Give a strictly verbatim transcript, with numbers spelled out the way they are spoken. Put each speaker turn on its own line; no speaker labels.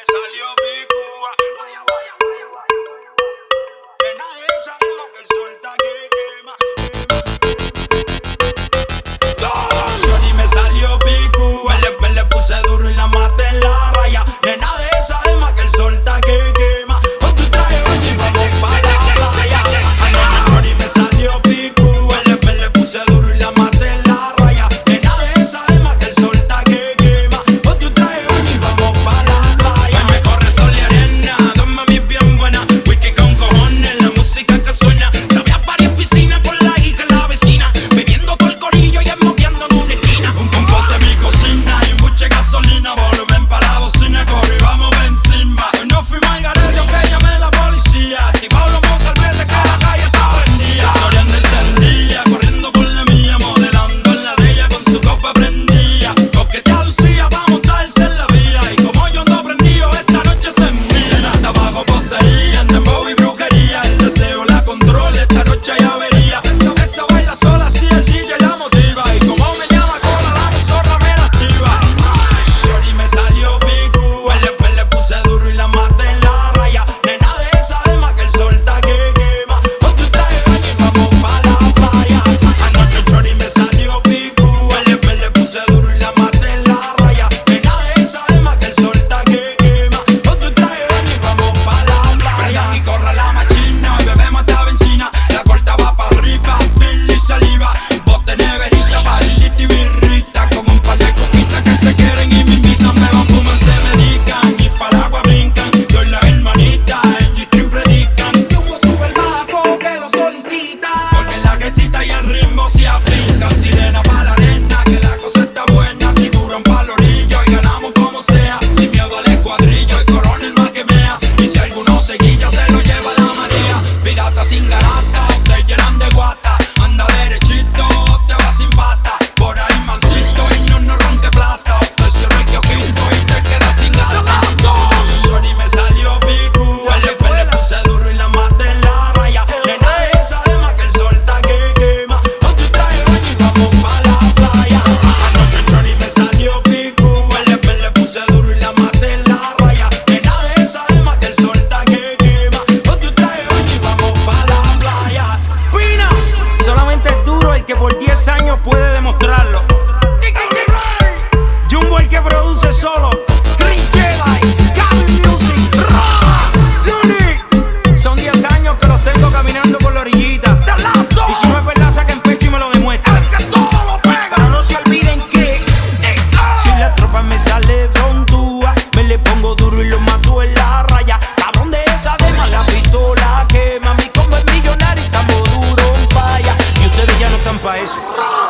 me salió picúa. Nena de esa dema que el sol está que quema. Shorty me salió picúa. Le, me le puse duro y la maté en la raya. Nena de esa dema que el sol está que quema. Con tu traje baño y vamos pa' la playa. Anoche Shorty me salió picúa. Le, me le puse duro y la maté en la raya. Nena de esa dema que el sol está que quema. Con tu traje baño y vamos pa' la playa. Hoy me corre sol y arena, dos mami bien buenas. Whisky con cojones, la música que suena. Sabe a varias piscinas con la hija y la vecina. Bebiendo todo el corillo y desmoqueando en una esquina. Un, un pote en mi cocina y mucha gasolina. Volumen para la bocina, corre y vamos pa' encima. Hoy no fuimos al garete aunque llamé la policía. Activado los mozalbetes que la calle está prendida. Soriando encendida, corriendo por la mía. Modelando en la de ella con su copa prendida. Coquetea Lucía pa' montarse en la vía. Y como yo ando prendido, esta noche se envía. Hasta abajo poseía, en dembow y brujería. El deseo la controla, esta noche hay avería. Esa, esa baila sola, si el D J la motiva. Y como me llama cola, la emisora me la activa. Shorty me salió picúa. Después le puse duro y la maté en la raya. Nena de esa dema que el sol está que quema. Con tu traje baño y vamos pa' la playa. Anoche Shorty me salió picúa. Después le puse duro y la maté en la raya. Nena de esa dema que el sol está que quema. Con tu traje baño y vamos pa' la playa. Prendan y corra la machina. Hoy bebemos hasta benzina. La corta va pa' arriba, fil y saliva. Bote neverita, bailita y birrita. Con un par de coquitas que se quieren y me invitan. Me van, fuman, se medican y pa'l agua brincan. Yo y la hermanita en G-Stream predican. Jumbo sube el bajo que lo solicita. Porque en la quesita y el ritmo se aplican. Sirena pa' la arena, que la cosa está buena. Tiburón pa' la orilla y ganamos como sea. Sin miedo al escuadrillo y corona el más que mea. Y si alguno se guilla se lo lleva la marea. Pirata sin garata, te llenan de guata. Anda derechito, te vas sin pata. Por ahí mansito y no no ronque plata. Te cierro el quinto y te quedas sin gata. Shorty me salió picúa. Después le puse duro y la maté en la raya. Nena de esa dema que el sol está que quema. Con tu traje baño y vamos pa' la playa. Anoche Shorty me salió picúa. Después le puse duro y la maté en la raya. Nena de esa dema que el sol está que quema. Con tu traje baño y vamos pa' la playa. Pina, solamente es duro el que por diez años puede demostrarlo. Jumbo el que produce solo. Chris Jedi, Gavin Music, Ra, Luni. Son diez años que los tengo caminando por la orillita. Y si no es verdad, saquen pecho y me lo demuestran. Pero no se olviden que si la tropa me sale frontúa, me le pongo duro y lo mato en la raya. Cabrón de esa dema, la pistola quema. Mi combo es millonario y estamos duro en falla. Y ustedes ya no están pa' eso.